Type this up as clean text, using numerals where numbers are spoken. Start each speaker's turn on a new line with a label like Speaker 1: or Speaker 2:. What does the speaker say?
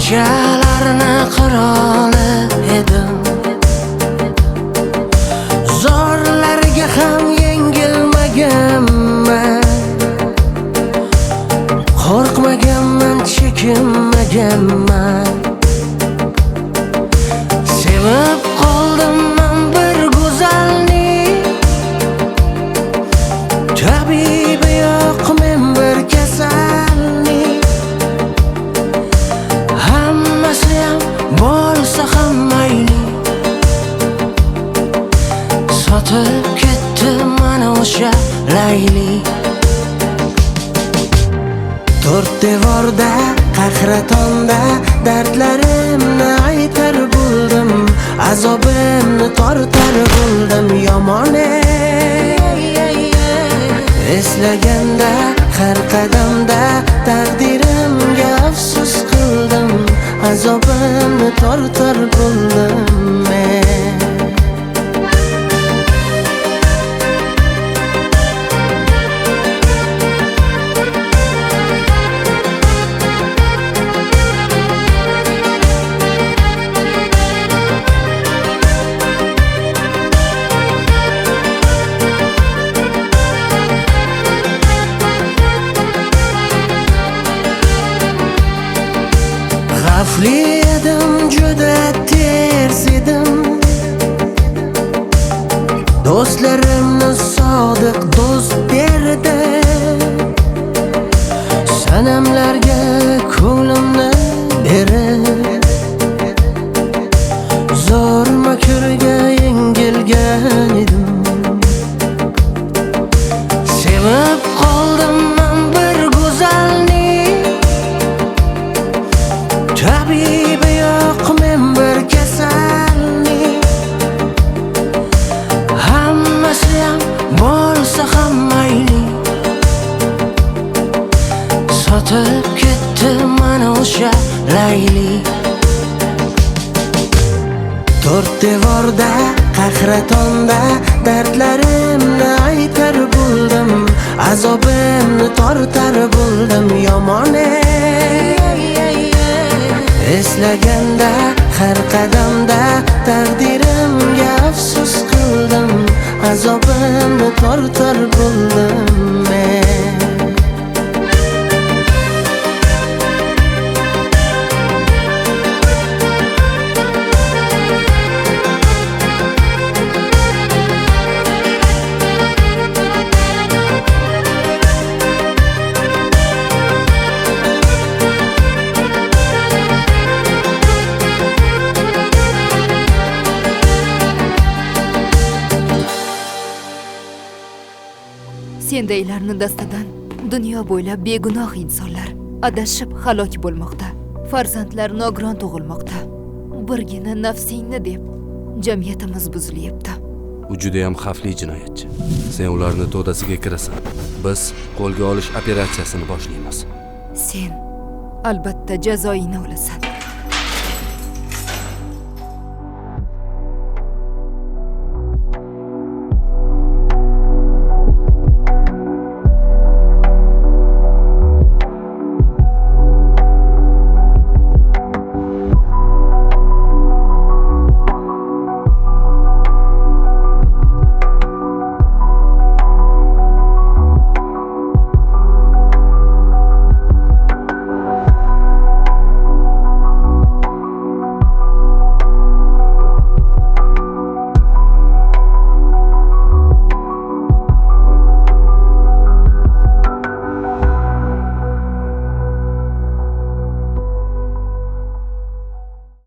Speaker 1: Kechalarni qiroli edim, zorlarga ham yengilmaganman. Qo'rqmaganman, chekinmaganman. Sevib qoldim men bir go'zalni, tabibi yo'q men bir kasalni. Hammasi ham bo'lsa ham mayli, sotib ketdi mana o'sha Layli. To'rt devorda, qahratonda dardlarimni aytar bo'ldim, azobimni tortar bo'ldim. Yomon eslaganda har qadamda taqdirimga afsus qildim, azobimni tortar bo'ldim men. Xavfli edim, juda ters edim, do'stlarimni sodiq do'st berdi. Sanamlarga ko'nglimni berib, zo'r makrga yengilgan edim. Sevib qoldim men bir go'zalni, tabibi yo'q men bir kasalni. Hammasi ham bo'lsa ham mayli, sotib ketdi mana o'sha Layli. To'rt devorda, qahratonda dardlarimni aytar bo'ldim, azobimni tortar bo'ldim. Yomon eslaganda har qadamda taqdirimga afsus qildim, azobimni tortar bo'ldim men.
Speaker 2: Sendaylarni dastadan dunyo bo'ylab begunoh insonlar adashib halok bo'lmoqda. Farzandlar nogiron tug'ilmoqda. Birgina nafsingni deb jamiyatimiz buzilyapti.
Speaker 3: U juda ham xavfli jinoyatchi. Sen ularni to'dasiga kirasan. Biz qo'lga olish operatsiyasini boshlaymiz.
Speaker 2: Sen albatta jazoingni olasan.